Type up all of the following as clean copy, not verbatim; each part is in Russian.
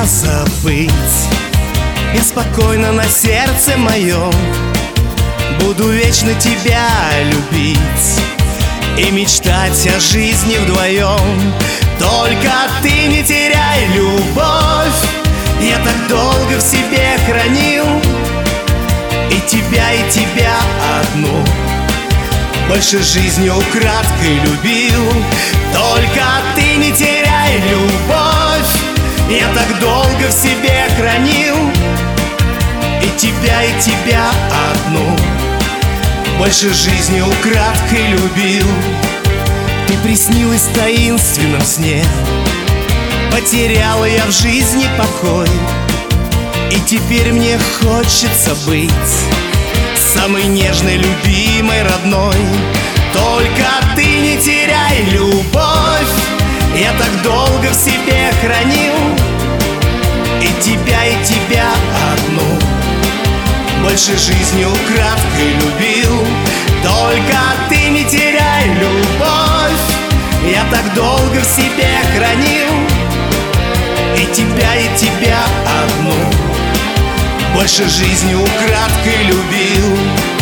забыть. Я спокойно на сердце моем буду вечно тебя любить и мечтать о жизни вдвоем. Только ты не теряй любовь, я так долго в себе хранил и тебя одну больше жизнью украдкой любил. Только ты не теряй любовь, я так долго в себе хранил и тебя одну больше жизни украдкой любил. Ты приснилась в таинственном сне, потеряла я в жизни покой, и теперь мне хочется быть самой нежной, любимой, родной. Только ты не теряй любовь, я так долго в себе хранил и тебя одну больше жизни украдкой любил. Только ты не теряй любовь, я так долго в себе хранил и тебя одну больше жизни украдкой любил.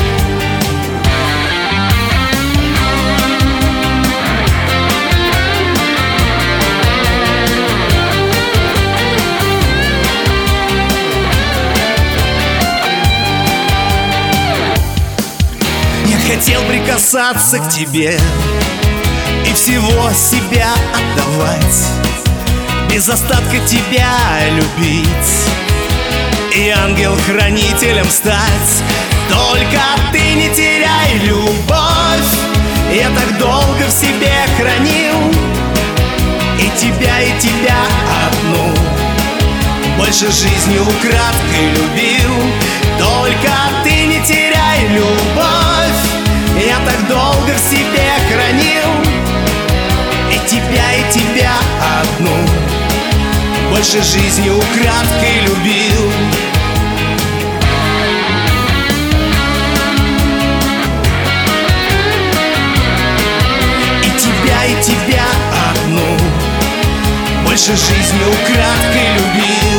Хотел прикасаться к тебе и всего себя отдавать, без остатка тебя любить и ангел-хранителем стать. Только ты не теряй любовь, я так долго в себе хранил и тебя одну больше жизни украдкой любил. Только ты не теряй любовь, я так долго в себе хранил и тебя одну больше жизни украдкой любил. И тебя одну больше жизни украдкой любил.